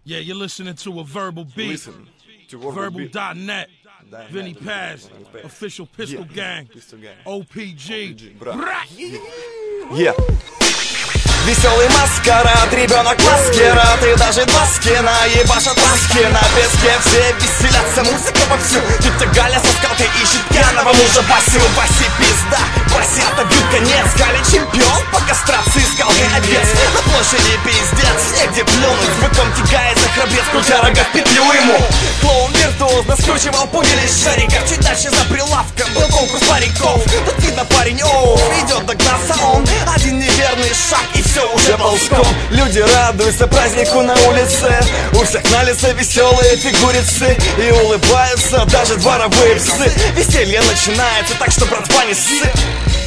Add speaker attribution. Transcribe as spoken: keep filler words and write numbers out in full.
Speaker 1: Yeah, you're listening to a verbal beat.
Speaker 2: Listen to verbal
Speaker 1: verbal dot net.
Speaker 2: Dot
Speaker 1: Vinny
Speaker 2: net.
Speaker 1: Paz, official Pistol
Speaker 2: Yeah.
Speaker 1: Gang,
Speaker 2: Pistol Gang.
Speaker 1: O P G.
Speaker 2: O P G, брат.
Speaker 1: Брат.
Speaker 2: Yeah.
Speaker 3: Веселый маскарад, ребенок маскера, ты даже два скина, ебашат маски на песке. Все веселятся, музыка вовсю. Тетя Галя со скалкой ищет пьяного мужа Васю. Васе пизда, Васе отобьют конец. Галя чемпион по кастрации скалкой обец. На площади пиздец, негде плюнуть. Быком тягается храбрец, крутя рога в петлю ему. Клоун виртуозно скручивал пули лишь шариков. Чуть дальше за прилавком был конкурс париков. Тут видно парень, оу, идет догнаться он. Один неверный шаг и все уже ползком. Люди радуются празднику на улице. У всех на лице веселые фигурицы. И улыбаются даже дворовые псы. Веселье начинается, так что, братва, не ссы.